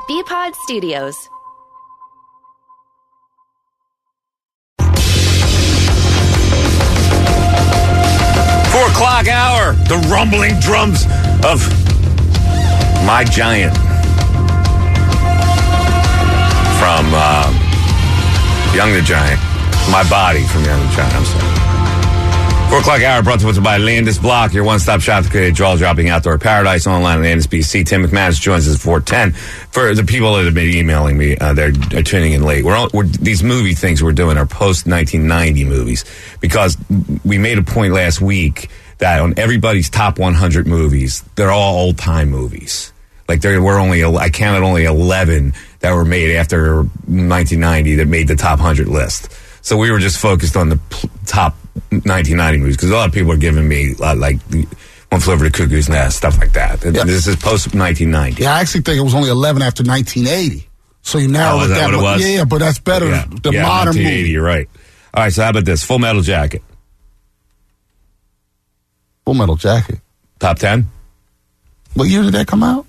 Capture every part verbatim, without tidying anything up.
B-Pod Studios. Four o'clock hour. The rumbling drums of My Giant. From uh, Young the Giant. My Body from Young the Giant, I'm sorry. Four o'clock hour brought to us by Landis Block, your one-stop shop to create a jaw-dropping outdoor paradise online at Landis B C. Tim McManus joins us at four ten. For the people that have been emailing me, uh, they're, they're tuning in late. We're, all, we're these movie things we're doing are post nineteen ninety movies because we made a point last week that on everybody's top one hundred movies, they're all old-time movies. Like there were only, I counted only eleven that were made after nineteen ninety that made the top one hundred list. So we were just focused on the p- top nineteen ninety movies because a lot of people are giving me uh, like One Flew Over the Cuckoo's Nest, stuff like that. Yeah. This is post nineteen ninety. Yeah, I actually think it was only eleven after nineteen eighty. So you narrow oh, it that down. What it was? Yeah, but that's better yeah. the yeah, modern nineteen eighty, movie. You're right. All right, so how about this? Full Metal Jacket. Full Metal Jacket. Top ten? What year did that come out?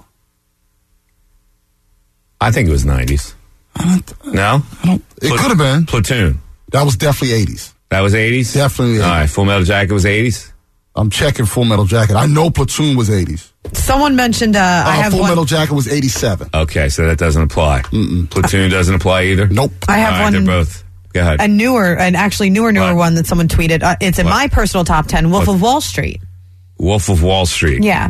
I think it was nineties. I don't, no? I don't. It Pla- could have been. Platoon. That was definitely eighties. That was eighties? Definitely eighties. All right, Full Metal Jacket was eighties? I'm checking Full Metal Jacket. I know Platoon was eighties. Someone mentioned uh, uh, I have Full one. Metal Jacket was eighty-seven. Okay, so that doesn't apply. Mm-mm. Platoon doesn't apply either? Nope. I have All right, one. They're both. Go ahead. A newer, an actually newer, newer What? one that someone tweeted. Uh, it's in What? my personal top ten. Wolf What? of Wall Street. Wolf of Wall Street. Yeah,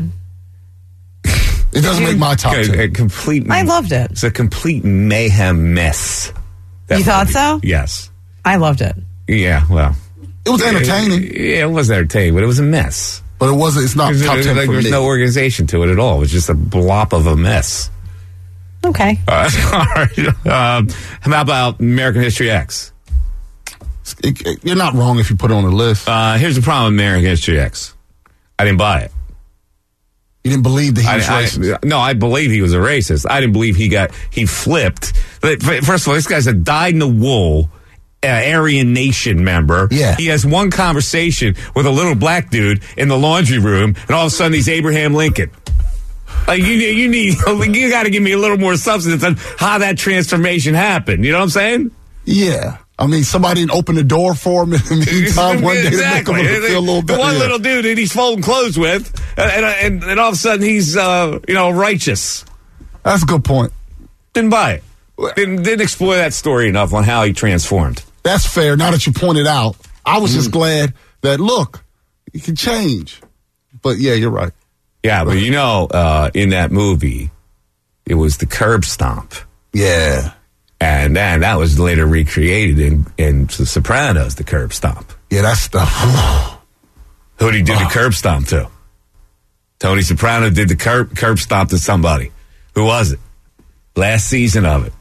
It doesn't make my top A, ten. a complete. I loved it. It's a complete mayhem mess. That You thought movie. so? Yes. I loved it. Yeah, well. It was entertaining, Yeah, it was entertaining, but it was a mess. but it wasn't. It's not There's, top ten like, for there's me. no organization to it at all. It was just a blop of a mess. Okay. Uh, all right. Um, how about American History X? It- it- you're not wrong if you put it on the list. Uh, here's the problem with American History X. I didn't buy it. You didn't believe that he I, was I, racist. no, I believe he was a racist. I didn't believe he got, he flipped. But first of all, this guy's a dyed-in-the-wool uh, Aryan Nation member. Yeah. He has one conversation with a little black dude in the laundry room, and all of a sudden he's Abraham Lincoln. Like, you, you need, you got to give me a little more substance on how that transformation happened. You know what I'm saying? Yeah. I mean, somebody didn't open the door for him in the meantime one day Exactly. to make him feel a little bit. The one yeah. little dude that he's folding clothes with, and, and, and all of a sudden he's, uh, you know, righteous. That's a good point. Didn't buy it. Didn't, didn't explore that story enough on how he transformed. That's fair. Now that you pointed out, I was Mm. just glad that, look, you can change. But yeah, you're right. Yeah, but you know, uh, in that movie, it was the curb stomp. Yeah. And then that was later recreated in, in The Sopranos, the curb stomp. Yeah, that's stuff. Who did he do Oh. the curb stomp to? Tony Soprano did the curb, curb stomp to somebody. Who was it? Last season of it.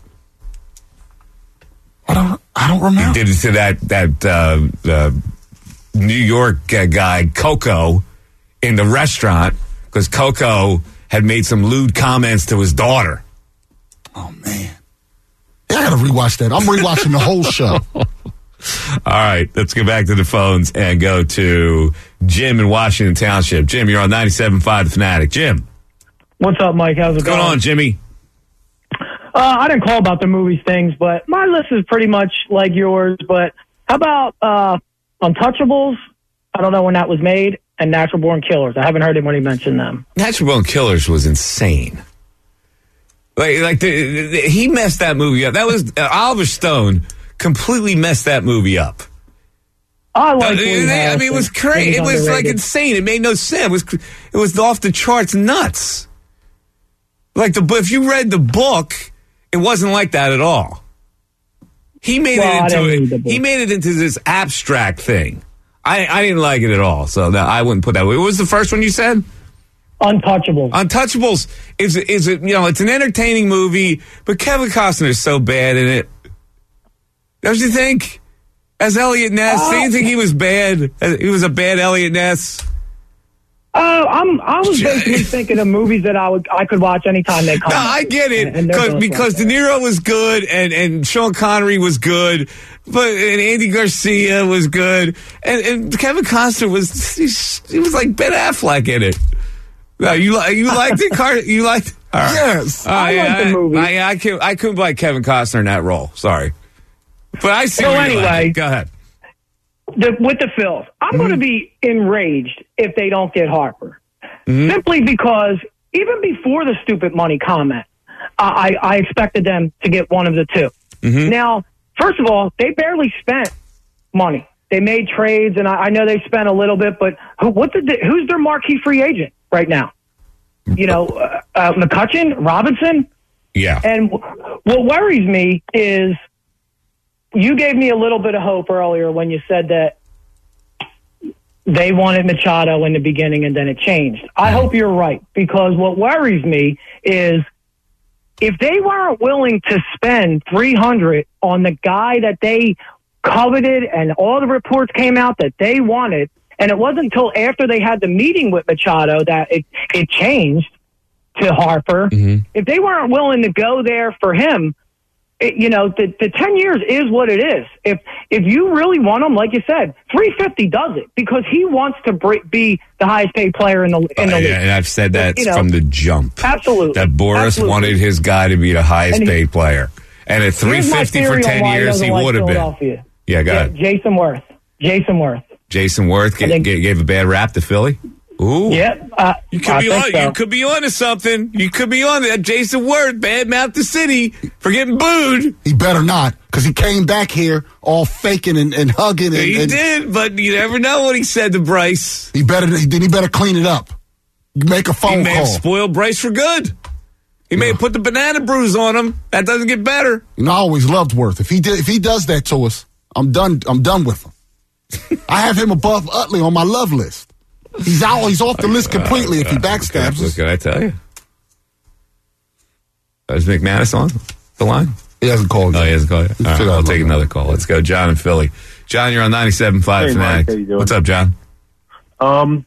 I don't. I don't He remember. did it to that that uh, uh, New York uh, guy Coco in the restaurant because Coco had made some lewd comments to his daughter. Oh man, yeah, I gotta rewatch that. I'm rewatching the whole show. All right, let's get back to the phones and go to Jim in Washington Township. Jim, you're on ninety-seven point five The Fanatic. Jim, What's up, Mike? How's it what's going going? on, Jimmy? Uh, I didn't call about the movies things, but my list is pretty much like yours. But how about uh, Untouchables? I don't know when that was made, and Natural Born Killers. I haven't heard anybody mention them. Natural Born Killers was insane. Like, like the, the, he messed that movie up. That was uh, Oliver Stone completely messed that movie up. I like. Uh, Woody I mean, it was Harrelson. crazy. It He's was like underrated. insane. It made no sense. It was it was off the charts, nuts. Like the if you read the book, it wasn't like that at all. He made Well, I it didn't read into the book. he made it into this abstract thing. I I didn't like it at all. So no, I wouldn't put that. What was the first one you said? Untouchables. Untouchables is is it you know it's an entertaining movie, but Kevin Costner is so bad in it. Don't you think? As Elliot Ness, Uh, do you think he was bad? He was a bad Elliot Ness. Uh, I'm. I was basically thinking of movies that I would I could watch anytime they come. No, out. I get it And- and they're cause, both because like De that. Niro was good and, and Sean Connery was good, but and Andy Garcia was good, and, and Kevin Costner was he, he was like Ben Affleck in it. No, you li- you liked it, Car- You liked. All right. Yes. Oh, I yeah, like the movie. I, I, I, couldn't, I couldn't like Kevin Costner in that role. Sorry, but I see. So where you like anyway- it. Go ahead. The, with the Phils, I'm Mm-hmm. going to be enraged if they don't get Harper. Mm-hmm. Simply because even before the stupid money comment, I, I expected them to get one of the two. Mm-hmm. Now, first of all, they barely spent money. They made trades, and I, I know they spent a little bit, but who, what the, who's their marquee free agent right now? You know, uh, uh, McCutchen, Robinson? Yeah. And w- what worries me is you gave me a little bit of hope earlier when you said that they wanted Machado in the beginning and then it changed. I hope you're right, because what worries me is if they weren't willing to spend three hundred on the guy that they coveted and all the reports came out that they wanted, and it wasn't until after they had the meeting with Machado that it, it changed to Harper. Mm-hmm. If they weren't willing to go there for him, it, you know, the, the ten years is what it is. If if you really want him, like you said, three fifty does it, because he wants to br- be the highest paid player in the in the Uh, league. yeah, and I've said that You know, from the jump. Absolutely. That Boris Absolutely. wanted his guy to be the highest And he- paid player, and at three Here's my fifty for theory on ten why years, doesn't he like would have been. Philadelphia. Yeah, go Yeah, ahead. Jason Worth. Jason Worth. Jason Worth I g- think- g- gave a bad rap to Philly. Ooh. Yeah, uh, You could I be think on. so. You could be on to something. You could be on that. Jason Worth, bad mouth the city for getting booed. He better not, because he came back here all faking and, and hugging. And, He and did, but you never know what he said to Bryce. He better. Then he better clean it up. Make a He phone may call. have spoiled Bryce for good. He may have put the banana bruise on him. That doesn't get better. You know, I always loved Worth. If he did, if he does that to us, I'm done. I'm done with him. I have him above Utley on my love list. He's out. He's off the list completely if he backstabs What us. can I tell you? Is McManus on the line? He hasn't called No, yet. he hasn't called yet. All right, Figure I'll out take another another one. call. Let's go, John in Philly. John, you're on ninety-seven point five Hey, Mike, Fanatics. how you doing? What's up, John? Um,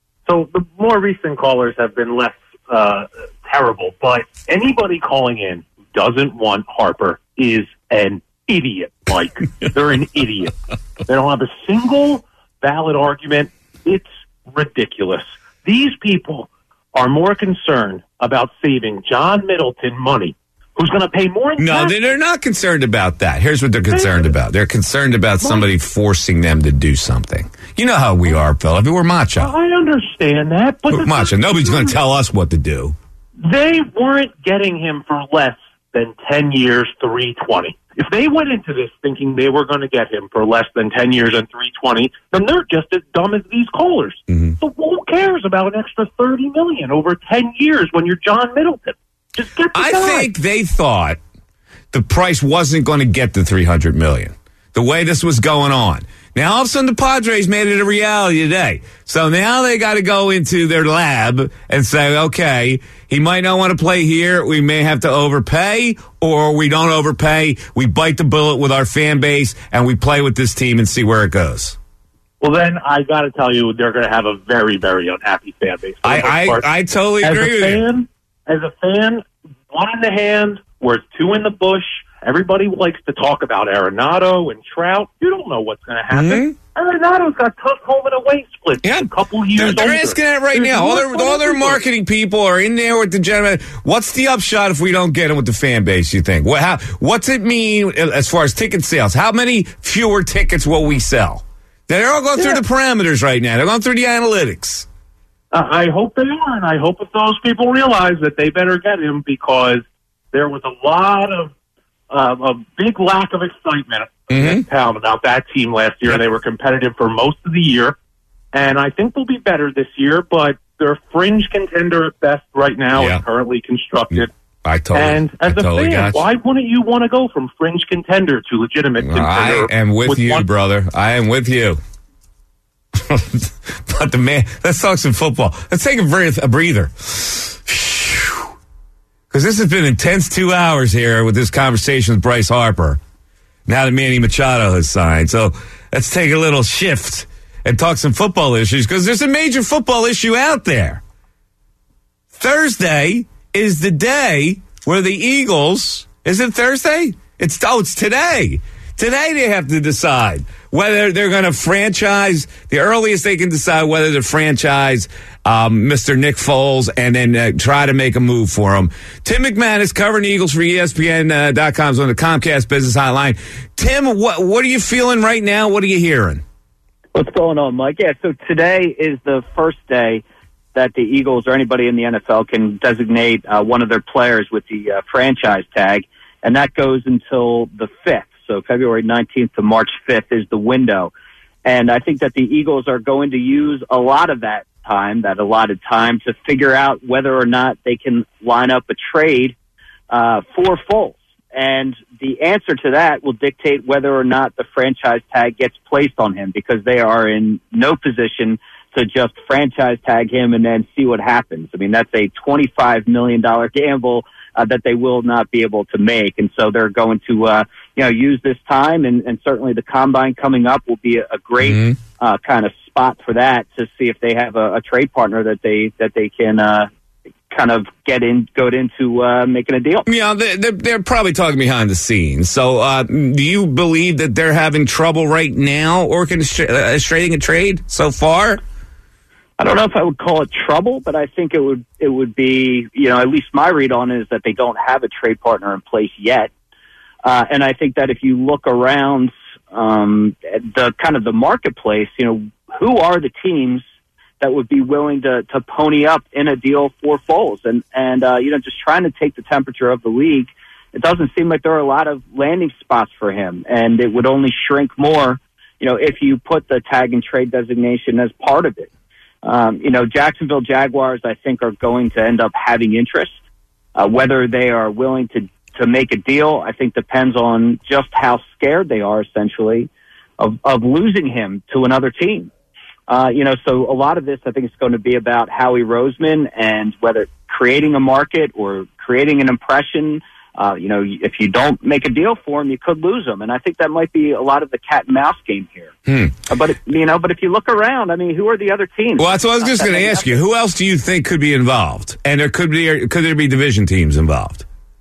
so the more recent callers have been less uh, terrible, but anybody calling in who doesn't want Harper is an idiot, Mike. They're an idiot. They don't have a single valid argument. It's ridiculous. These people are more concerned about saving John Middleton money, who's going to pay more in No, tax. they- they're not concerned about that. Here's what they're concerned about. They're concerned about somebody forcing them to do something. You know how we are, fella. We're macho. I understand that, but We're macho. Nobody's going to tell us what to do. They weren't getting him for less than ten years, three twenty. If they went into this thinking they were going to get him for less than ten years and three twenty, then they're just as dumb as these callers. Mm-hmm. So who cares about an extra thirty million over ten years when you're John Middleton? Just get the I guy. think they thought the price wasn't going to get to three hundred million dollars. The way this was going on. Now, all of a sudden, the Padres made it a reality today. So now they got to go into their lab and say, okay, he might not want to play here. We may have to overpay, or we don't overpay. We bite the bullet with our fan base, and we play with this team and see where it goes. Well, then I got to tell you, they're going to have a very, very unhappy fan base. for the most I, part. I, I totally as agree a with you. fan, as a fan, one in the hand, worth two in the bush. Everybody likes to talk about Arenado and Trout. You don't know what's going to happen. Arenado's got tough home and away splits. Yeah. A couple years They're, they're older. asking that right There's now. All more their, for all their everybody. marketing people are in there with the gentleman. What's the upshot if we don't get them with the fan base, you think? What, how, what's it mean as far as ticket sales? How many fewer tickets will we sell? They're all going Yeah. through the parameters right now. They're going through the analytics. Uh, I hope they are, and I hope that those people realize that they better get him, because there was a lot of uh, a big lack of excitement Mhm. in town about that team last year. Yep. They were competitive for most of the year, and I think they'll be better this year, but they're a fringe contender at best right now Yeah. and currently constructed. I totally, And as I a totally fan, got you. why wouldn't you want to go from fringe contender to legitimate contender? I am with, you, one- brother. I am with you. But the man, let's talk some football. Let's take a breath, a breather. Because this has been intense two hours here with this conversation with Bryce Harper. Now that Manny Machado has signed. So let's take a little shift and talk some football issues, because there's a major football issue out there. Thursday is the day where the Eagles, is it Thursday? It's, oh, it's today. Today they have to decide whether they're going to franchise, the earliest they can decide whether to franchise um, Mister Nick Foles and then uh, try to make a move for him. Tim McManus covering the Eagles for E S P N dot com's on the Comcast Business Hotline. Tim, what, what are you feeling right now? What are you hearing? What's going on, Mike? Yeah, so today is the first day that the Eagles or anybody in the N F L can designate uh, one of their players with the uh, franchise tag, and that goes until the fifth. So February nineteenth to March fifth is the window. And I think that the Eagles are going to use a lot of that time, that allotted time, to figure out whether or not they can line up a trade uh, for Foles. And the answer to that will dictate whether or not the franchise tag gets placed on him, because they are in no position to just franchise tag him and then see what happens. I mean, that's a twenty-five million dollars gamble uh, that they will not be able to make. And so they're going to, uh, you know, use this time, and, and certainly the combine coming up will be a, a great mm-hmm. uh, kind of spot for that, to see if they have a, a trade partner that they, that they can, uh, kind of get in, go into uh, making a deal. Yeah, they're, they're probably talking behind the scenes. So uh, do you believe that they're having trouble right now orchestrating a trade so far? I don't know if I would call it trouble, but I think it would it would be, you know, at least my read on it is that they don't have a trade partner in place yet. Uh, and I think that if you look around um, at the kind of the marketplace, you know, who are the teams that would be willing to, to pony up in a deal for Foles? And, and uh, you know, just trying to take the temperature of the league, it doesn't seem like there are a lot of landing spots for him. And it would only shrink more, you know, if you put the tag and trade designation as part of it. Um, you know, Jacksonville Jaguars, I think, are going to end up having interest. Uh, whether they are willing to, to make a deal, I think depends on just how scared they are, essentially, of, of losing him to another team. Uh, you know, so a lot of this, I think, is going to be about Howie Roseman and whether creating a market or creating an impression. Uh, you know, if you don't make a deal for him, you could lose him. And I think that might be a lot of the cat and mouse game here. Hmm. Uh, but, you know, but if you look around, I mean, who are the other teams? Well, that's what I was just going to ask you. Who else do you think could be involved? And there could be, could there be division teams involved?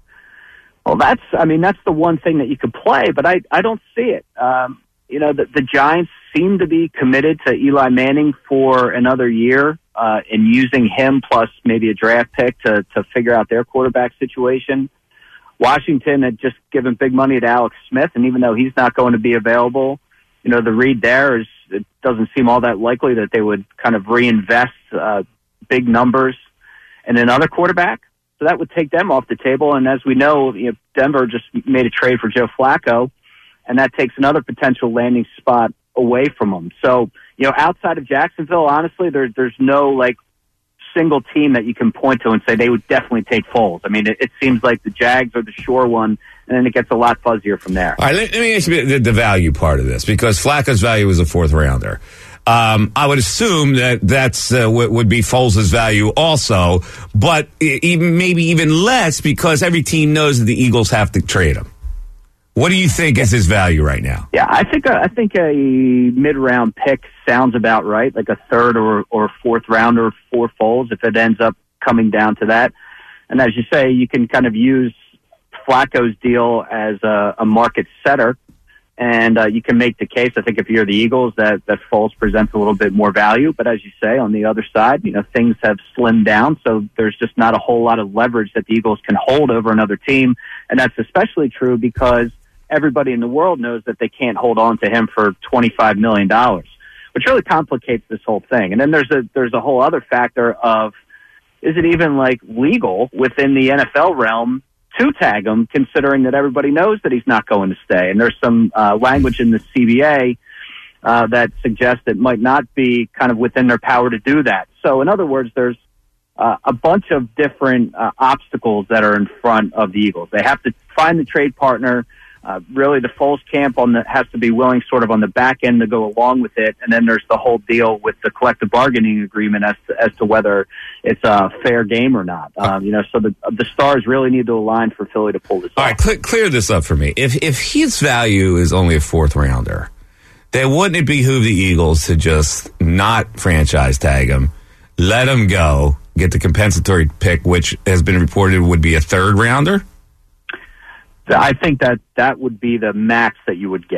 Well, that's, I mean, that's the one thing that you could play, but I, I don't see it. Um, you know, the, the Giants seem to be committed to Eli Manning for another year, uh, and using him plus maybe a draft pick to, to figure out their quarterback situation. Washington had just given big money to Alex Smith, and even though he's not going to be available, you know, the read there is it doesn't seem all that likely that they would kind of reinvest uh, big numbers in another quarterback. So that would take them off the table. And as we know, you know, Denver just made a trade for Joe Flacco, and that takes another potential landing spot away from them. So, you know, outside of Jacksonville, honestly, there, there's no, like, single team that you can point to and say they would definitely take Foles. I mean, it, it seems like the Jags are the sure one, and then it gets a lot fuzzier from there. All right, let, let me ask you the, the value part of this, because Flacco's value is a fourth rounder. Um, I would assume that that's uh, w- would be Foles' value also, but even maybe even less, because every team knows that the Eagles have to trade him. What do you think is his value right now? Yeah, I think a, I think a mid-round pick sounds about right, like a third or or fourth rounder for Foles, if it ends up coming down to that. And as you say, you can kind of use Flacco's deal as a, a market setter, and uh, you can make the case, I think, if you're the Eagles, that, that Foles presents a little bit more value. But as you say, on the other side, you know, things have slimmed down, so there's just not a whole lot of leverage that the Eagles can hold over another team. And that's especially true because everybody in the world knows that they can't hold on to him for twenty-five million dollars, which really complicates this whole thing. And then there's a there's a whole other factor of, is it even like legal within the N F L realm to tag him, considering that everybody knows that he's not going to stay? And there's some uh, language in the C B A uh, that suggests it might not be kind of within their power to do that. So in other words, there's uh, a bunch of different uh, obstacles that are in front of the Eagles. They have to find the trade partner. Uh, really, the Foles camp on the, has to be willing sort of on the back end to go along with it. And then there's the whole deal with the collective bargaining agreement as to, as to whether it's a fair game or not. Um, you know, so the the stars really need to align for Philly to pull this All off. right, cl- clear this up for me. If if his value is only a fourth rounder, then wouldn't it behoove the Eagles to just not franchise tag him, let him go, get the compensatory pick, which has been reported would be a third rounder? I think that that would be the max that you would get.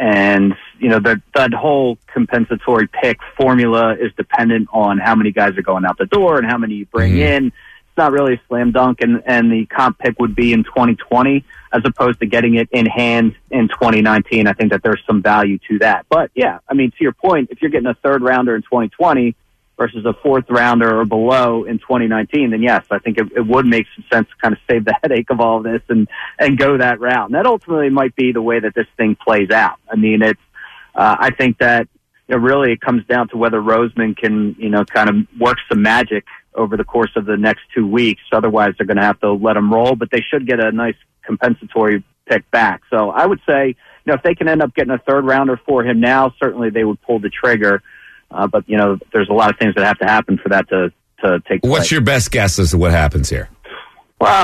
and you know that that whole compensatory pick formula is dependent on how many guys are going out the door and how many you bring Mhm. in. It's not really a slam dunk, and and the comp pick would be in twenty twenty as opposed to getting it in hand in twenty nineteen. I think that there's some value to that. But yeah, I mean, to your point, if you're getting a third rounder in twenty twenty versus a fourth rounder or below in twenty nineteen, then yes, I think it, it would make some sense to kind of save the headache of all of this and, and go that route. And that ultimately might be the way that this thing plays out. I mean, it's, uh, I think that it really it comes down to whether Roseman can, you know, kind of work some magic over the course of the next two weeks. Otherwise, they're going to have to let him roll, but they should get a nice compensatory pick back. So I would say, you know, if they can end up getting a third rounder for him now, certainly they would pull the trigger. Uh, but, you know, there's a lot of things that have to happen for that to, to take place. What's your best guess as to what happens here? Well,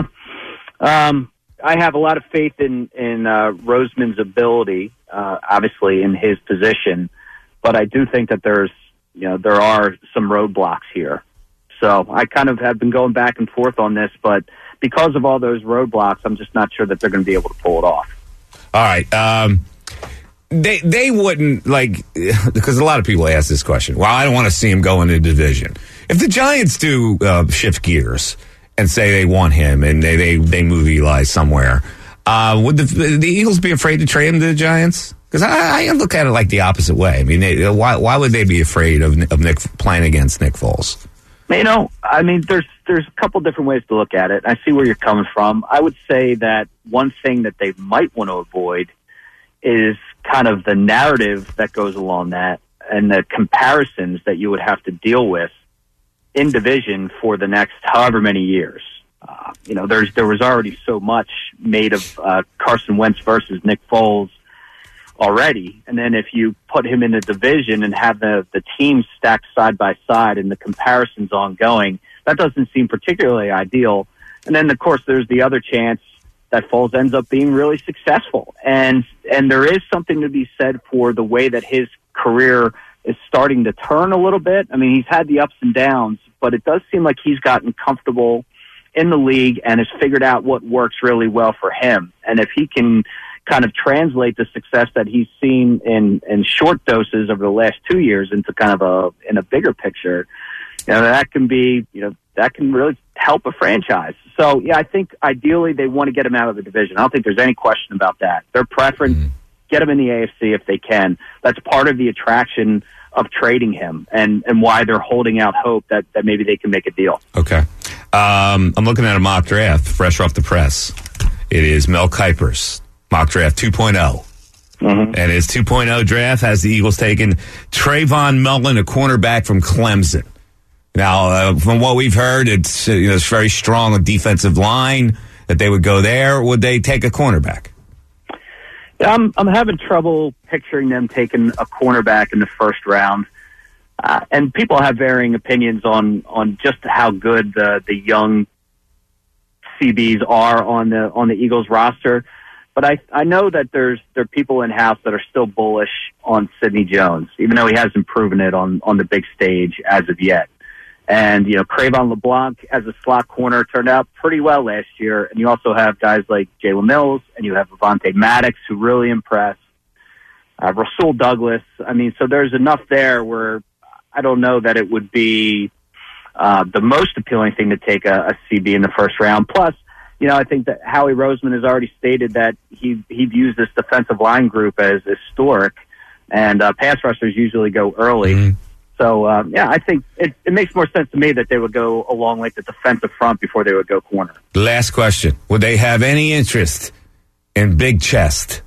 um, I have a lot of faith in, in uh, Roseman's ability, uh, obviously, in his position. But I do think that there's, you know, there are some roadblocks here. So I kind of have been going back and forth on this. But because of all those roadblocks, I'm just not sure that they're going to be able to pull it off. All right. Um, they they wouldn't, like, because a lot of people ask this question. Well, I don't want to see him go in the division. If the Giants do uh, shift gears and say they want him and they, they, they move Eli somewhere, uh, would the, the Eagles be afraid to trade him to the Giants? Because I, I look at it like the opposite way. I mean, they, why why would they be afraid of, of Nick playing against Nick Foles? You know, I mean, there's there's a couple different ways to look at it. I see where you're coming from. I would say that one thing that they might want to avoid is kind of the narrative that goes along that and the comparisons that you would have to deal with in division for the next however many years. Uh, you know, there's there was already so much made of uh, Carson Wentz versus Nick Foles already, and then if you put him in a division and have the the teams stacked side by side and the comparisons ongoing, that doesn't seem particularly ideal. And then, of course, there's the other chance that Foles ends up being really successful, and and there is something to be said for the way that his career is starting to turn a little bit. I mean, he's had the ups and downs, but it does seem like he's gotten comfortable in the league and has figured out what works really well for him. And if he can kind of translate the success that he's seen in, in short doses over the last two years into kind of a in a bigger picture, you know, that can be, you know, that can really help a franchise. So, yeah, I think ideally they want to get him out of the division. I don't think there's any question about that. Their preference, mm-hmm. get him in the A F C if they can. That's part of the attraction of trading him and, and why they're holding out hope that, that maybe they can make a deal. Okay. Um, I'm looking at a mock draft, fresh off the press. It is Mel Kiper's mock draft two point oh. Mm-hmm. And his two point oh draft has the Eagles taking Trayvon Mullen, a cornerback from Clemson. Now, uh, from what we've heard, it's, uh, you know, it's very strong a defensive line that they would go there. Would they take a cornerback? Yeah, I'm I'm having trouble picturing them taking a cornerback in the first round. Uh, and people have varying opinions on, on just how good the, the young C Bs are on the on the Eagles roster. But I I know that there's there are people in house that are still bullish on Sidney Jones, even though he hasn't proven it on, on the big stage as of yet. And, you know, Cravon LeBlanc as a slot corner turned out pretty well last year. And you also have guys like Jalen Mills, and you have Avonte Maddox, who really impressed. Uh, Rasul Douglas. I mean, so there's enough there where I don't know that it would be uh, the most appealing thing to take a, a C B in the first round. Plus, you know, I think that Howie Roseman has already stated that he he views this defensive line group as historic, and uh, pass rushers usually go early. Mm-hmm. So, um, yeah, I think it, it makes more sense to me that they would go along like the defensive front before they would go corner. Last question. Would they have any interest in Big Chest?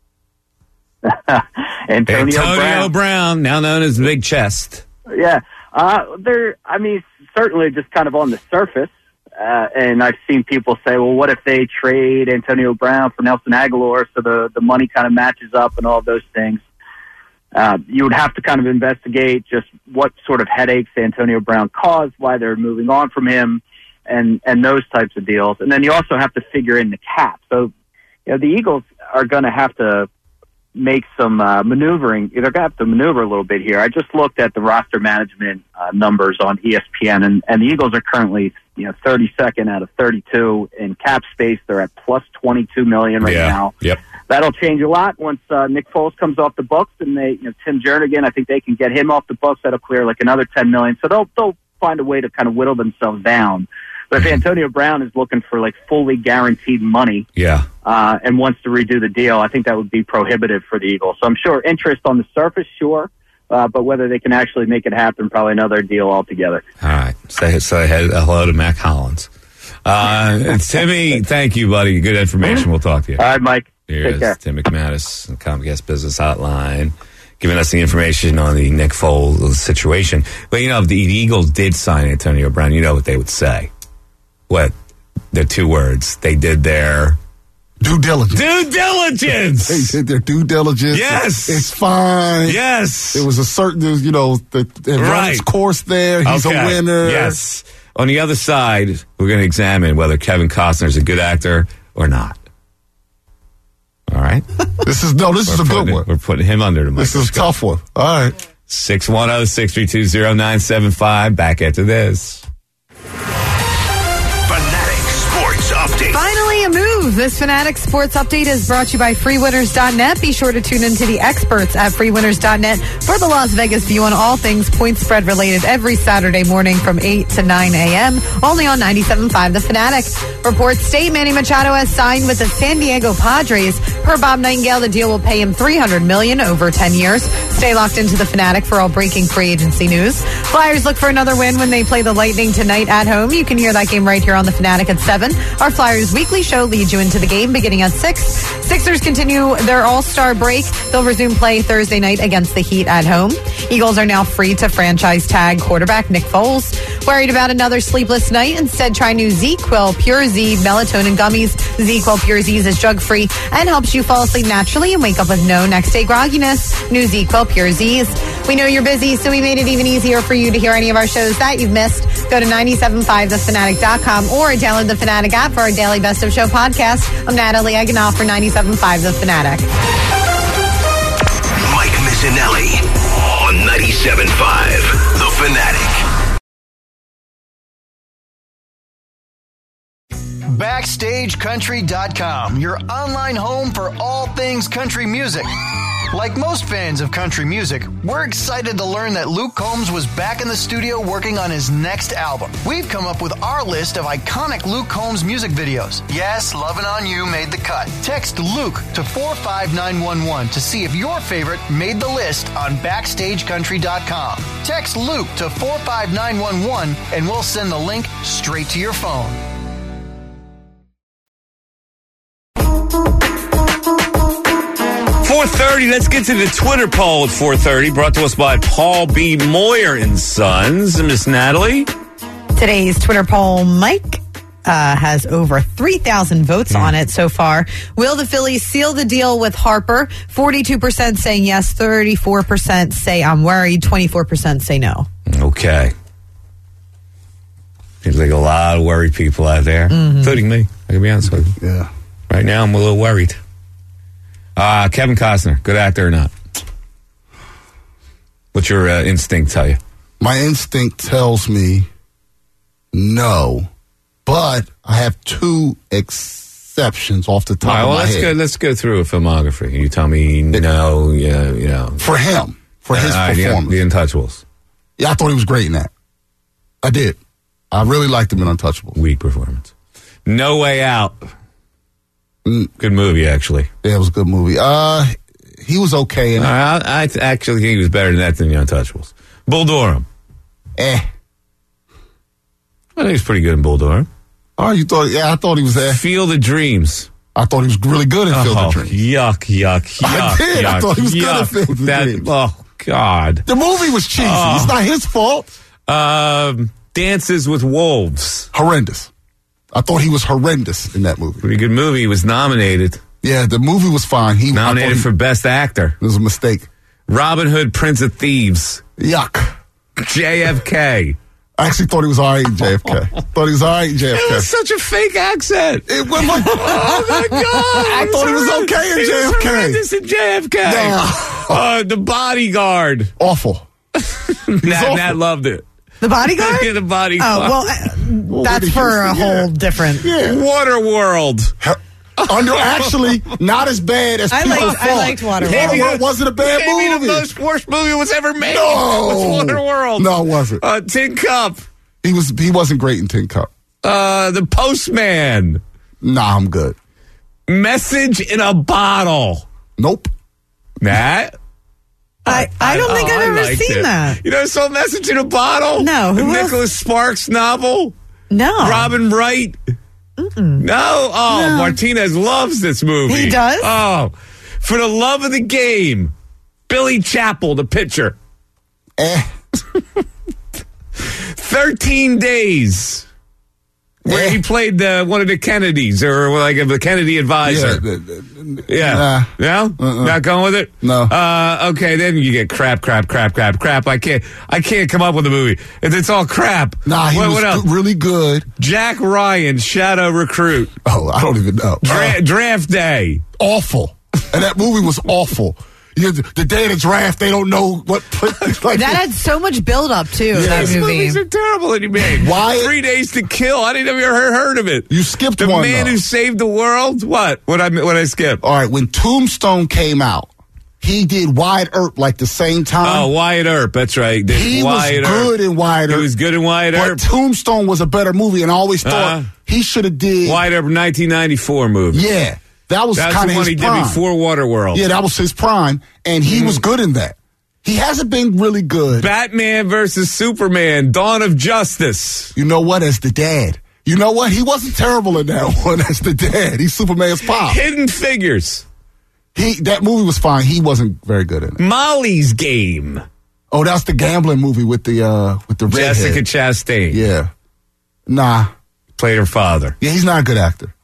Antonio, Antonio Brown. Brown, now known as Big Chest. Yeah. Uh, they're, I mean, certainly just kind of on the surface. Uh, and I've seen people say, well, what if they trade Antonio Brown for Nelson Aguilar so the, the money kind of matches up and all of those things? Uh, you would have to kind of investigate just what sort of headaches Antonio Brown caused, why they're moving on from him, and, and those types of deals. And then you also have to figure in the cap. So, you know, the Eagles are going to have to make some uh, maneuvering. They're going to have to maneuver a little bit here. I just looked at the roster management uh, numbers on E S P N, and, and the Eagles are currently you know, thirty-second out of thirty-two in cap space. They're at plus twenty-two million right Yeah. now. Yep. That'll change a lot once uh, Nick Foles comes off the books, and they, you know, Tim Jernigan. I think they can get him off the books. That'll clear like another ten million. So they'll they'll find a way to kind of whittle themselves down. But if Antonio Brown is looking for like fully guaranteed money, Yeah. uh, and wants to redo the deal, I think that would be prohibitive for the Eagles. So I'm sure interest on the surface, sure, uh, but whether they can actually make it happen, probably another deal altogether. All right. Say, say hello to Mac Hollins. Uh, Timmy, thank you, buddy. Good information. We'll talk to you. All right, Mike. Here Take is care. Tim McManus, Comcast Business Hotline, giving us the information on the Nick Foles situation. But, you know, if the Eagles did sign Antonio Brown, you know what they would say. What? They're two words. They did their Due diligence. due diligence. They did their due diligence. Yes. It's fine. Yes. It was a certain, you know, the, it ran Right. its course there. He's Okay. a winner. Yes. On the other side, we're going to examine whether Kevin Costner is a good actor or not. All right? This is, no, this is a We're good putting- one. We're putting him under the This is a microscope. tough one. All right. six one zero, six three two, zero nine seven five. Back after this. Fanatic Sports Update. Finally, a move. This Fanatic Sports Update is brought to you by free winners dot net. Be sure to tune into the experts at free winners dot net for the Las Vegas view on all things point spread related every Saturday morning from eight to nine a.m. Only on ninety-seven point five The Fanatic. Reports state Manny Machado has signed with the San Diego Padres. Per Bob Nightingale, the deal will pay him three hundred million dollars over ten years. Stay locked into the Fanatic for all breaking free agency news. Flyers look for another win when they play the Lightning tonight at home. You can hear that game right here on the Fanatic at seven. Our Flyers weekly show leads you into the game beginning at six. Sixers continue their all-star break. They'll resume play Thursday night against the Heat at home. Eagles are now free to franchise tag quarterback Nick Foles. Worried about another sleepless night? Instead, try new ZzzQuil Pure Z melatonin gummies. ZzzQuil Pure Z's is drug-free and helps you fall asleep naturally and wake up with no next-day grogginess. New ZzzQuil Pure Z's. We know you're busy, so we made it even easier for you to hear any of our shows that you've missed. Go to ninety-seven point five the fanatic dot com or download the Fanatic app for our daily Best of Show podcast. I'm Natalie Aguinaldo for ninety-seven point five The Fanatic. Mike Missinelli on ninety-seven point five The Fanatic. Backstage Country dot com, your online home for all things country music. Like most fans of country music, we're excited to learn that Luke Combs was back in the studio working on his next album. We've come up with our list of iconic Luke Combs music videos. Yes, Lovin' On You made the cut. Text Luke to four five nine one one to see if your favorite made the list on Backstage Country dot com. Text Luke to four five nine one one and we'll send the link straight to your phone. four thirty, let's get to the Twitter poll at four thirty, brought to us by Paul B. Moyer and Sons. Miss Natalie? Today's Twitter poll, Mike uh, has over three thousand votes on it so far. Will the Phillies seal the deal with Harper? forty-two percent saying yes, thirty-four percent say I'm worried, twenty-four percent say no. Okay. Seems like a lot of worried people out there, including me. I can be honest with you. Yeah. Right now, I'm a little worried. Uh, Kevin Costner, good actor or not? What's your uh, instinct tell you? My instinct tells me no, but I have two exceptions off the top All right, of well, my let's head. go. Let's go through a filmography. You tell me no. Yeah, you know. For him, for his Uh, the, performance. the Untouchables, Yeah, I thought he was great in that. I did. I really liked him in Untouchable. weak performance. No Way Out, Mm, good movie actually. yeah, it was a good movie. Uh, he was okay in it. Uh, I, I actually think he was better than that than the Untouchables. Bull Durham, Eh. I think he's pretty good in Bull Durham. Oh, you thought? Yeah, I thought he was there. Field of Dreams. I thought he was really good in Field Oh, of Dreams. yuck, yuck, yuck, I did. I yuck, thought he was good yuck. at Field of that, Dreams. Oh, God. The movie was cheesy. Oh. It's not his fault. Um, Dances with Wolves. Horrendous. I thought he was horrendous in that movie. Pretty good movie. He was nominated. Yeah, the movie was fine. He I Nominated thought for he- Best Actor. It was a mistake. Robin Hood, Prince of Thieves. Yuck. J F K. I actually thought he was all right in J F K. Thought he was all right in J F It K. was such a fake accent. It was like, Oh, my God. I thought he was okay in He J F K. was horrendous in J F K. No. Uh, the Bodyguard. Awful. Nat, awful. Nat loved it. The Bodyguard? Yeah, The Bodyguard. Oh, well, uh, that's for a whole different. Yeah. Waterworld. Under actually not as bad as I people liked, thought. I liked Waterworld. Waterworld wasn't a bad Maybe movie. the most worst movie was ever made. No. was Waterworld. No, it wasn't. Uh, Tin Cup. He was he wasn't great in Tin Cup. Uh, The Postman. Nah, I'm good. Message in a Bottle. Nope. That. I, I don't think oh, I've I ever liked seen it. that. You never saw Message in a Bottle? No, The who else? Nicholas Sparks novel? No. Robin Wright? No? Oh, No. Martinez loves this movie. He does? Oh. For the love of the game. Billy Chappell, the pitcher. Eh. thirteen days. Where Eh. he played the, one of the Kennedys, or like the Kennedy advisor. Yeah. Yeah. Nah. No? Uh-uh. Not going with it? No. Uh, okay, then you get crap, crap, crap, crap, crap. I can't I can't come up with a movie. It's all crap. Nah, he what, was what else? good- really good. Jack Ryan, Shadow Recruit. Oh, I don't even know. Dra- Uh, Draft Day. awful. And that movie was awful. You, the day of the draft, they don't know what. Like, That had so much build-up, too, that These movie. movies are terrible that he made. Why- Three Days to Kill. I didn't ever heard, heard of it. You skipped The one, Man though. Who Saved the World. What? What I what I skip? All right, when Tombstone came out, he did Wyatt Earp like the same time. Oh, Wyatt Earp. That's right. Did he Wyatt was good Earp. in Wyatt Earp. He was good in Wyatt but Earp. Tombstone was a better movie, and I always thought Uh-huh. he should have did. Wyatt Earp, nineteen ninety-four movie. Yeah, that was That's kind the of one his he prime. did before Waterworld. Yeah, that was his prime, and he was good in that. He hasn't been really good. Batman versus Superman, Dawn of Justice. You know what? As the dad, you know what? He wasn't terrible in that one. As the dad, he's Superman's pop. Hidden Figures. He that movie was fine. He wasn't very good in it. Molly's Game. Oh, that's the gambling movie with the uh with the redhead. Jessica Chastain. Yeah, nah, Played her father. yeah, he's not a good actor.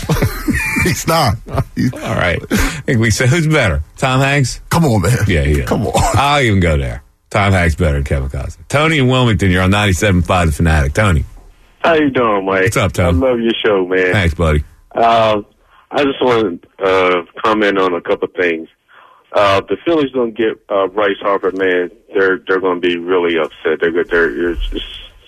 He's not. He's, All right. I think we said, who's better? Tom Hanks? come on, man. Yeah, he is. Come on. I'll even go there. Tom Hanks better than Kevin Costner. Tony in Wilmington, you're on ninety-seven point five The Fanatic. Tony. How you doing, Mike? What's up, Tom? I love your show, man. Thanks, buddy. Uh, I just want to uh, comment on a couple of things. Uh, the Phillies don't get uh, Bryce Harper, man. They're they're going to be really upset. They're they're, they're just,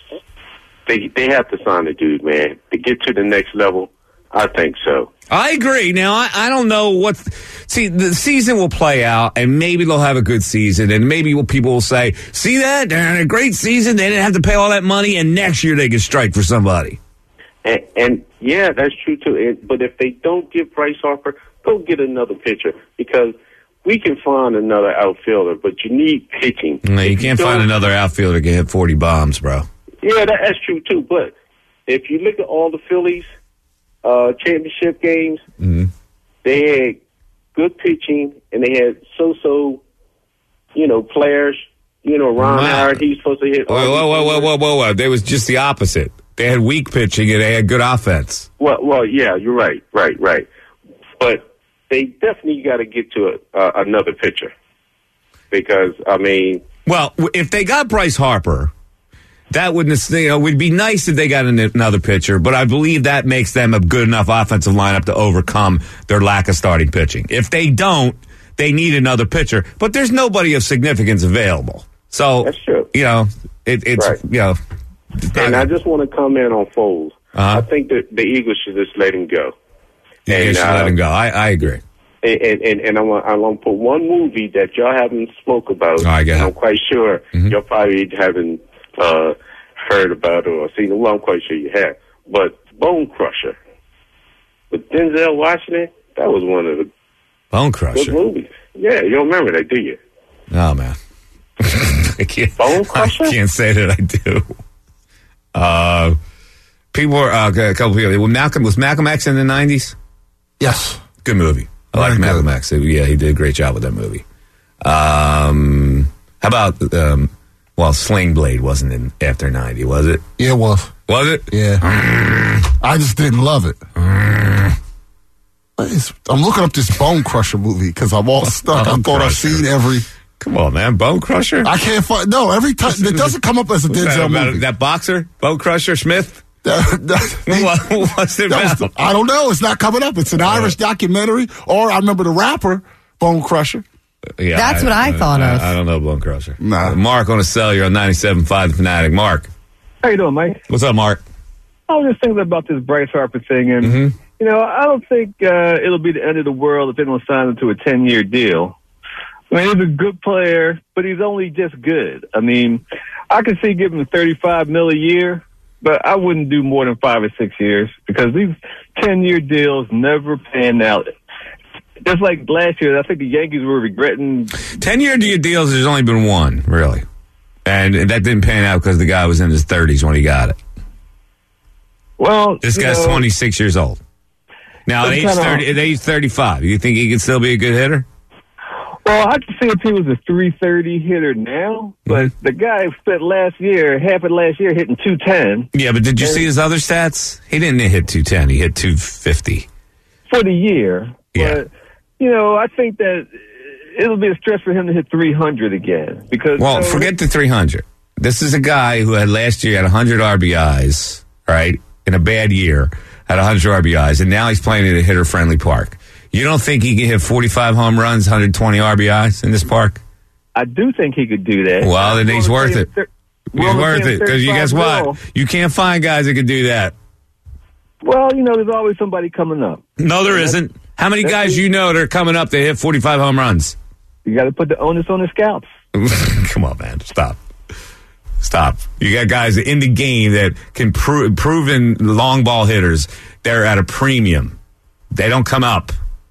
they they have to sign the dude, man, to get to the next level. I think so. I agree. Now, I, I don't know what... See, the season will play out, and maybe they'll have a good season, and maybe people will say, see that? They're in a great season. They didn't have to pay all that money, and next year they can strike for somebody. And, and yeah, that's true too. And, but if they don't get Bryce Harper, go get another pitcher, because we can find another outfielder, but you need pitching. No, you can't Don't- find another outfielder that can hit forty bombs, bro. Yeah, that, that's true too. But if you look at all the Phillies uh, championship games, Mm-hmm. they had good pitching and they had so-so, you know, players. You know, Ron Wow. Howard, he's supposed to hit. Whoa, all whoa, these whoa, whoa, homers. whoa, whoa, whoa. They was just the opposite. They had weak pitching and they had good offense. Well, well, yeah, you're right, right, right. But they definitely got to get to a, uh, another pitcher because I mean, Well, w- if they got Bryce Harper, that wouldn't, you know, would be nice if they got an, another pitcher, but I believe that makes them a good enough offensive lineup to overcome their lack of starting pitching. If they don't, they need another pitcher, but there's nobody of significance available. So, That's true. you know, it, it's, Right. you know. it's not- and I just want to comment on Foles. Uh-huh. I think that the Eagles should just let him go. yeah, you and, should uh, let him go. I, I agree. And, and, and I want I want to put one movie that y'all haven't spoke about. All right, go ahead. I'm quite sure Mhm. y'all probably haven't uh, heard about it or seen it. Well, I'm quite sure you have. But Bone Crusher with Denzel Washington, that was one of the Bone good Crusher. movies. Yeah, you don't remember that, do you? Oh, man. I can't, Bone Crusher? I can't say that I do. Uh, people were, uh, a couple people, well, Malcolm, was Malcolm X in the nineties? Yes. Good movie. I Very like Malcolm good. X. Yeah, he did a great job with that movie. Um, how about, um, well, Sling Blade wasn't in after ninety, was it? Yeah, it was. Was it? Yeah. I just didn't love it. What is- I'm looking up this Bone Crusher movie because I'm all stuck. I Bone thought I've Crusher. seen every. Come on, man. Bone Crusher? I can't find. No, every time it doesn't come up as a What's that Denzel about? movie. That boxer? Bone Crusher Smith? That- that- What, what's it that was about? the- I don't know. It's not coming up. It's an Irish documentary, or I remember the rapper Bone Crusher. Yeah, That's what I thought I, of. I don't know Bone Crusher. Nah. Uh, Mark on a cell. You're on ninety-seven point five The Fanatic. Mark. How you doing, Mike? What's up, Mark? I was just thinking about this Bryce Harper thing, and Mm-hmm. you know, I don't think uh, it'll be the end of the world if they don't sign him to a ten-year deal. I mean, he's a good player, but he's only just good. I mean, I could see giving him thirty-five mil a year, but I wouldn't do more than five or six years because these ten-year deals never pan out. Just like last year, I think the Yankees were regretting. Ten-year deals, there's only been one, really. And that didn't pan out because the guy was in his thirties when he got it. Well, This you guy's know, twenty-six years old. Now, at That's age, kinda- thirty, at age thirty-five, you think he can still be a good hitter? Well, I could see if he was a three thirty hitter now, but Mm-hmm. the guy spent last year, half of last year, hitting two ten Yeah, but did you see his other stats? He didn't hit two ten. He hit two fifty. for the year. Yeah. But, you know, I think that it'll be a stretch for him to hit three hundred again. Because, Well, you know, forget the three hundred. This is a guy who had last year had one hundred R B Is, right, in a bad year, had one hundred R B Is, and now he's playing at a hitter-friendly park. You don't think he can hit forty-five home runs, one hundred twenty R B Is in this park? I do think he could do that. Well, then he's Well, worth it. thir- He's well, worth they're it because you guess thirty-five what? mil. You can't find guys that can do that. Well, you know, there's always somebody coming up. No, there isn't. How many that's- guys you know that are coming up to hit forty-five home runs? You got to put the onus on the scouts. Come on, man. Stop. Stop. You got guys in the game that can prove proven long ball hitters. They're at a premium. They don't come up.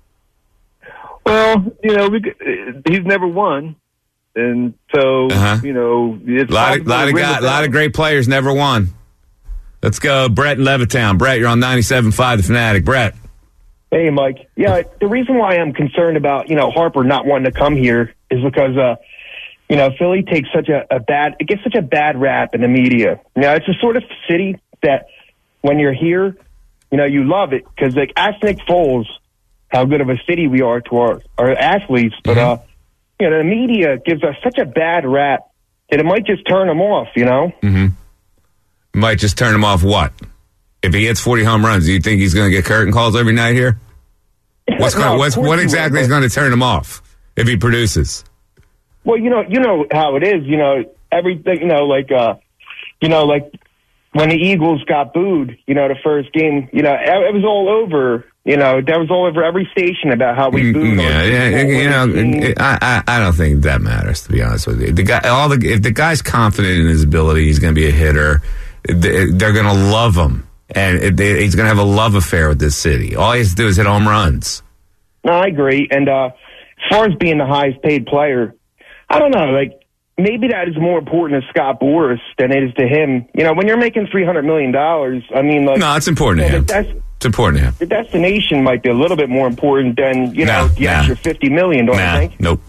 Well, you know, we, could- he's never won. And so, Uh-huh. you know, it's A lot of, lot of, guy, lot of great players never won. Let's go, Brett in Levittown. Brett, you're on ninety-seven point five The Fanatic. Brett. Hey, Mike. Yeah, the reason why I'm concerned about, you know, Harper not wanting to come here is because, uh, you know, Philly takes such a, a bad, it gets such a bad rap in the media. You know, it's a sort of city that when you're here, you know, you love it because, like, ask Nick Foles how good of a city we are to our, our athletes. But, uh, you know, the media gives us such a bad rap that it might just turn them off, you know? Mm-hmm. Might just turn him off what? If he hits forty home runs, do you think he's going to get curtain calls every night here? What's No, gonna, of what's, course what he exactly will, is but- going to turn him off if he produces? Well, you know, you know how it is. You know, everything. You know, like, uh, you know, like when the Eagles got booed. You know, the first game. You know, it was all over. You know, that was all over every station about how we booed. Yeah, our- yeah, you know, team. it- I, I, I don't think that matters, to be honest with you. The guy, all the, if the guy's confident in his ability, he's going to be a hitter. they- They're going to love him, and it- they, he's going to have a love affair with this city. All he has to do is hit home runs. No, I agree. And uh, as far as being the highest paid player, I don't know. Like, maybe that is more important to Scott Boras than it is to him. You know, when you're making three hundred million dollars, I mean, like, No, it's important to you know, him. That's, It's important to him. the destination might be a little bit more important than, you know, No, the nah. extra fifty million dollars, don't Nah, you think? nope.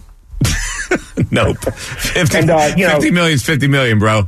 Nope. fifty, And, uh, you know- fifty million's fifty million, bro.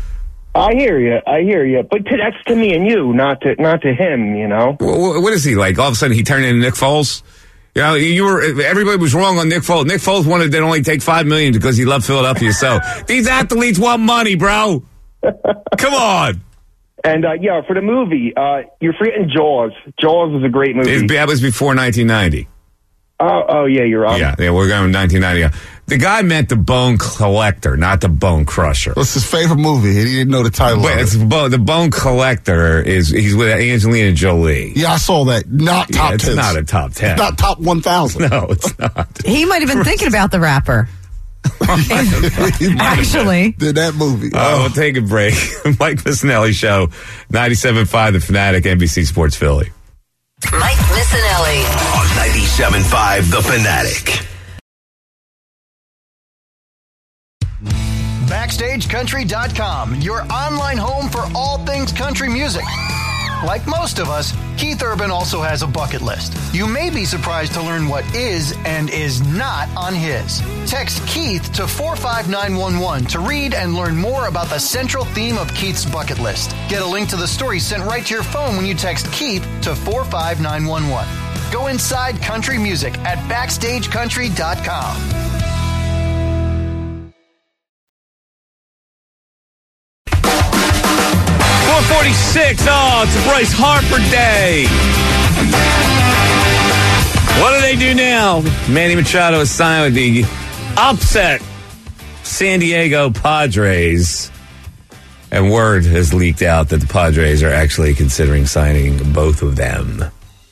I hear you. I hear you. But to, that's to me and you, not to not to him. You know. Wh- wh- What is he like? All of a sudden, he turned into Nick Foles. You know, you were everybody was wrong on Nick Foles. Nick Foles wanted to only take five million because he loved Philadelphia. So these athletes want money, bro. Come on. And uh, yeah, for the movie, uh, you're forgetting Jaws. Jaws was a great movie. It- that was before nineteen ninety. Oh, oh yeah, you're right. Yeah, yeah, we're going with nineteen ninety. The guy meant the Bone Collector, not the Bone Crusher. What's his favorite movie? He didn't know the title But of it's it. Bo- the Bone Collector is he's with Angelina Jolie. Yeah, I saw that. Not Yeah, top it's ten. not a top ten. It's not top one thousand. No, it's not. He might have been thinking about the rapper. Actually. Did that movie. Oh, we'll take a break. Mike Missinelli Show, ninety-seven point five The Fanatic, N B C Sports Philly. Mike Missinelli on ninety-seven point five The Fanatic. Backstage Country dot com, your online home for all things country music. Like most of us, Keith Urban also has a bucket list. You may be surprised to learn what is and is not on his. Text Keith to four five nine one one to read and learn more about the central theme of Keith's bucket list. Get a link to the story sent right to your phone when you text Keith to four five nine one one. Go inside country music at Backstage Country dot com. four forty-six. Oh, it's a Bryce Harper day. What do they do now? Manny Machado is signed with the upset San Diego Padres. And word has leaked out that the Padres are actually considering signing both of them.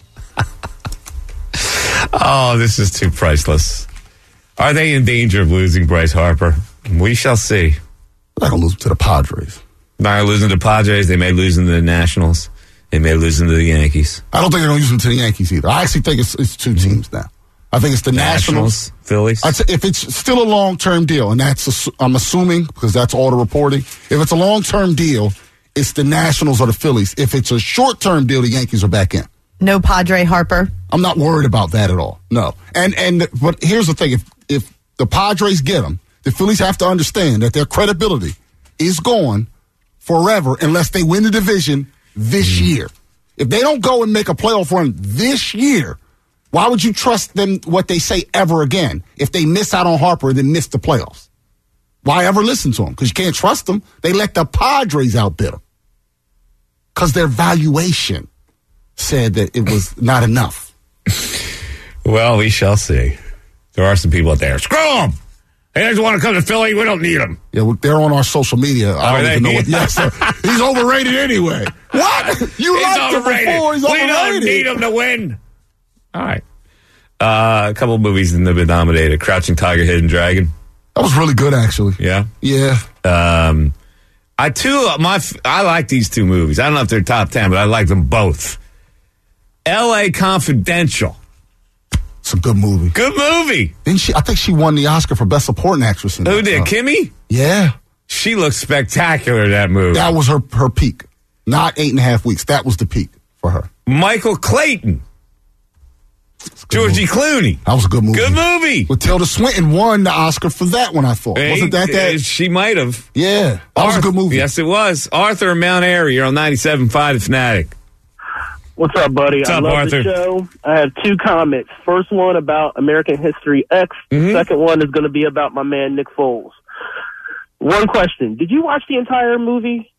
Oh, this is too priceless. Are they in danger of losing Bryce Harper? We shall see. They're going to lose to the Padres. They're losing to the Padres. They may lose them to the Nationals. They may lose them to the Yankees. I don't think they're going to lose them to the Yankees either. I actually think it's, it's two teams now. I think it's the Nationals. Nationals Phillies. I'd say if it's still a long-term deal, and that's I'm assuming because that's all the reporting. If it's a long-term deal, it's the Nationals or the Phillies. If it's a short-term deal, the Yankees are back in. No Padre Harper. I'm not worried about that at all. No. And and but here's the thing: if if the Padres get them, the Phillies have to understand that their credibility is gone forever unless they win the division this mm. year. If they don't go and make a playoff run this year, why would you trust them what they say ever again if they miss out on Harper and then miss the playoffs? Why ever listen to them? Because you can't trust them. They let the Padres outbid them because their valuation said that it was not enough. Well, we shall see. There are some people out there. Screw them! He doesn't want to come to Philly. We don't need him. Yeah, well, they're on our social media. I Are don't even they? know what. Yes, sir. He's overrated anyway. What? You He's liked him overrated. before. He's we overrated. don't need him to win. All right. Uh, a couple of movies that have been nominated. Crouching Tiger, Hidden Dragon. That was really good, actually. Yeah. Yeah. Um, I too my I like these two movies. I don't know if they're top ten, but I like them both. L A Confidential. It's a good movie. Good movie. Didn't she? I think she won the Oscar for Best Supporting Actress. In Who that, did? uh, Kimmy? Yeah. She looks spectacular in that movie. That was her her peak. Not eight and a half weeks. That was the peak for her. Michael Clayton. Georgie Clooney. That was a good movie. Good movie. But Tilda Swinton won the Oscar for that one, I thought. Hey, Wasn't that that? uh, She might have. Yeah. That was a good movie. Yes, it was. Arthur Mount Airy. You're on ninety-seven point five The Fanatic. What's up, buddy? What's I up, love Arthur? the show. I have two comments. First one about American History X. Mm-hmm. Second one is going to be about my man Nick Foles. One question. Did you watch the entire movie?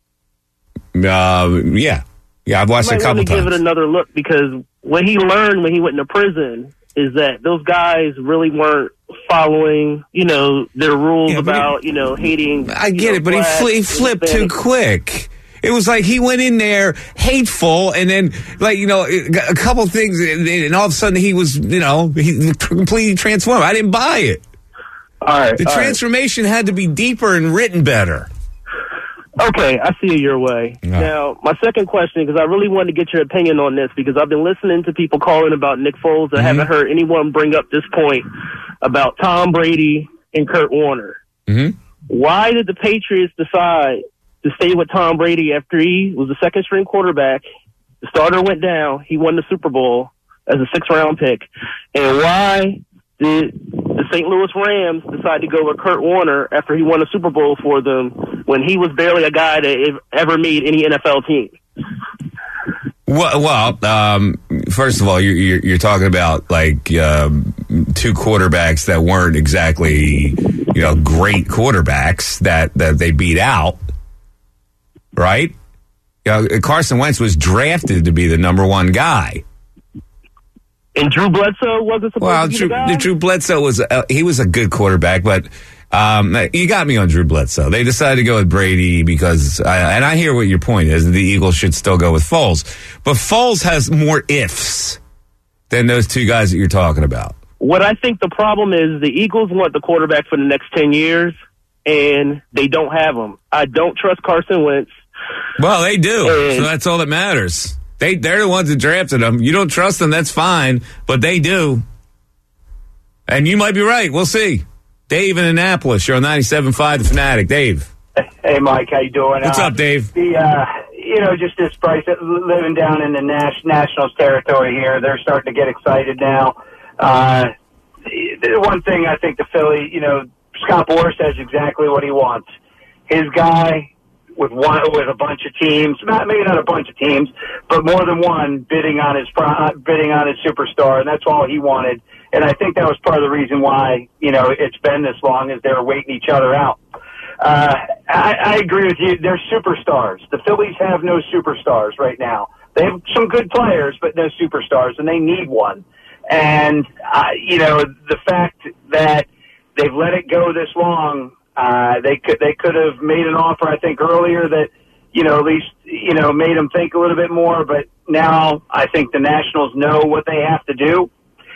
Uh, yeah. Yeah, I've watched You it a might couple want to times. give it another look because what he learned when he went into prison is that those guys really weren't following, you know, their rules Yeah, but about, you know, hating. I you get know, it, but he, blacks, fl- he flipped too Hispanics. quick. It was like he went in there hateful, and then, like, you know, a couple things, and all of a sudden he was, you know, he completely transformed. I didn't buy it. All right. The all right. transformation had to be deeper and written better. Okay, I see it your way. Yeah. Now, my second question, because I really wanted to get your opinion on this, because I've been listening to people calling about Nick Foles. I Mm-hmm. haven't heard anyone bring up this point about Tom Brady and Kurt Warner. Mm-hmm. Why did the Patriots decide to stay with Tom Brady after he was a second-string quarterback? The starter went down. He won the Super Bowl as a sixth-round pick. And why did the Saint Louis Rams decide to go with Kurt Warner after he won a Super Bowl for them when he was barely a guy that ever made any N F L team? Well, well um, first of all, you're, you're, you're talking about like um, two quarterbacks that weren't exactly, you know, great quarterbacks that, that they beat out, right? You know, Carson Wentz was drafted to be the number one guy. And Drew Bledsoe wasn't supposed Well, to be Drew, the guy? Drew Bledsoe was uh, he was a good quarterback, but um, you got me on Drew Bledsoe. They decided to go with Brady because, I, and I hear what your point is. The Eagles should still go with Foles, but Foles has more ifs than those two guys that you're talking about. What I think the problem is the Eagles want the quarterback for the next ten years, and they don't have him. I don't trust Carson Wentz. Well, they do, And- so that's all that matters. They, they're the ones that drafted him. You don't trust them, that's fine, but they do. And you might be right. We'll see. Dave in Annapolis, you're on ninety-seven point five The Fanatic. Dave. Hey, Mike, how you doing? What's uh, up, Dave? The uh, you know, just this price living down in the Nash, Nationals territory here. They're starting to get excited now. Uh, the one thing I think the Philly, you know, Scott Boras says exactly what he wants. His guy with one with a bunch of teams, not maybe not a bunch of teams, but more than one bidding on his pro, bidding on his superstar, and that's all he wanted. And I think that was part of the reason why, you know, it's been this long, is they were waiting each other out. Uh, I, I agree with you. They're superstars. The Phillies have no superstars right now. They have some good players, but no superstars, and they need one. And, uh, you know, the fact that they've let it go this long. Uh, they could they could have made an offer, I think, earlier that, you know, at least, you know, made them think a little bit more. But now I think the Nationals know what they have to do.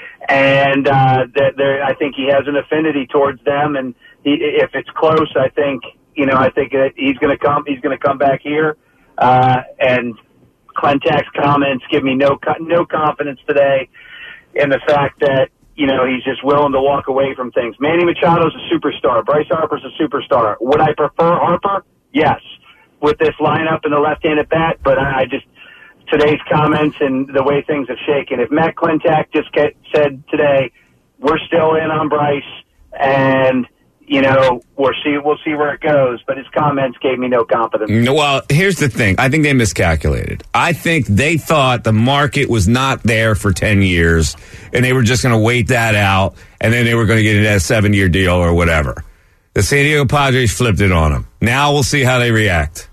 And uh, that they're, I think he has an affinity towards them. And he, if it's close, I think, you know, I think that he's going to come, he's going to come back here. Uh, and Klentak's comments give me no, no confidence today in the fact that, you know, he's just willing to walk away from things. Manny Machado's a superstar. Bryce Harper's a superstar. Would I prefer Harper? Yes, with this lineup and the left-handed bat. But I just, today's comments and the way things have shaken. If Matt Klentak just get, said today, we're still in on Bryce, and, you know, we'll see, we'll see where it goes. But his comments gave me no confidence. Well, here's the thing. I think they miscalculated. I think they thought the market was not there for ten years, and they were just going to wait that out, and then they were going to get a seven-year deal or whatever. The San Diego Padres flipped it on them. Now we'll see how they react.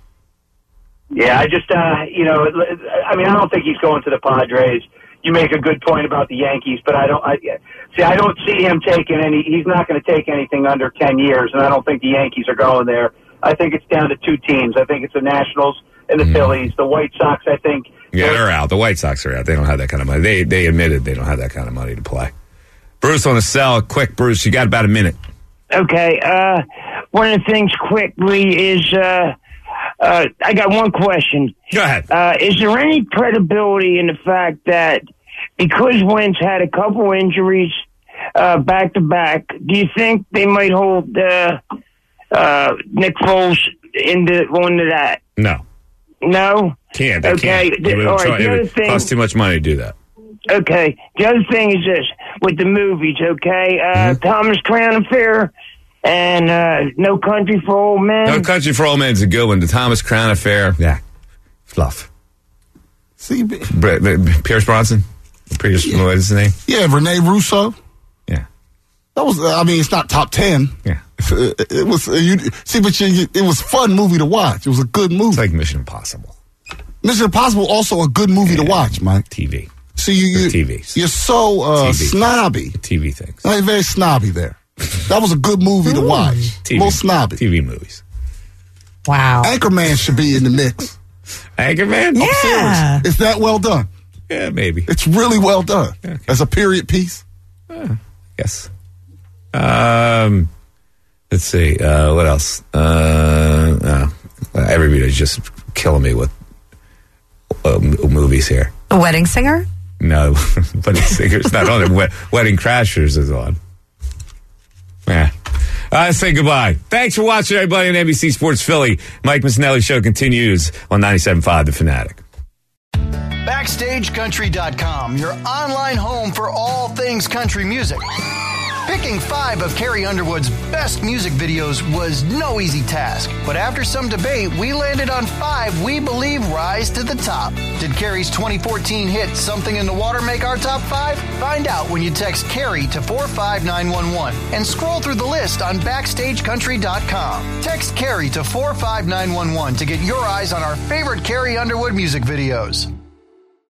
Yeah, I just, uh, you know, I mean, I don't think he's going to the Padres. You make a good point about the Yankees, but I don't, I, see, I don't see him taking any, he's not going to take anything under ten years, and I don't think the Yankees are going there. I think it's down to two teams. I think it's the Nationals and the mm. Phillies. The White Sox, I think. Yeah, they're out. The White Sox are out. They don't have that kind of money. They they admitted they don't have that kind of money to play. Bruce on the cell. Quick, Bruce, you got about a minute. Okay. Uh, one of the things quickly is, uh, uh, I got one question. Go ahead. Uh, is there any credibility in the fact that because Wentz had a couple injuries uh, back to back, do you think they might hold uh, uh, Nick Foles into onto that? No. No? Can't. They okay. can't. It would, All right, try, the it other would thing, cost too much money to do that. Okay. The other thing is this, with the movies, okay? Uh, Mm-hmm. Thomas Crown Affair and uh, No Country for Old Men. No Country for Old Men is a good one. The Thomas Crown Affair, yeah, fluff. See, Br- Br- Pierce Bronson? Pierce, yeah. What is his name? Yeah, Rene Russo. Yeah. That was, I mean, it's not top ten. Yeah. It, it was, uh, you, see, but you, you, it was a fun movie to watch. It was a good movie. It's like Mission Impossible. Mission Impossible, also a good movie yeah. to watch, Mike. T V. So you, you, T Vs. You're so uh, T V. snobby. T V things. I mean, very snobby there. That was a good movie to watch. T V. Most snobby. T V movies. Wow. Anchorman should be in the mix. Anchorman? I'm Yeah. serious. It's that well done. Yeah, maybe. It's really well done. Okay. As a period piece. Uh, yes. Um, let's see. Uh, what else? Uh, uh, everybody's just killing me with uh, movies here. A Wedding Singer? No, Wedding Singer's not on it. Wedding Crashers is on. Yeah. I say goodbye. Thanks for watching, everybody, on N B C Sports Philly. Mike Missinelli Show continues on ninety-seven point five The Fanatic. Backstage Country dot com, your online home for all things country music. Picking five of Carrie Underwood's best music videos was no easy task, but after some debate, we landed on five we believe rise to the top. Did Carrie's twenty fourteen hit Something in the Water make our top five? Find out when you text Carrie to four five nine one one and scroll through the list on Backstage Country dot com. Text Carrie to four five nine one one to get your eyes on our favorite Carrie Underwood music videos.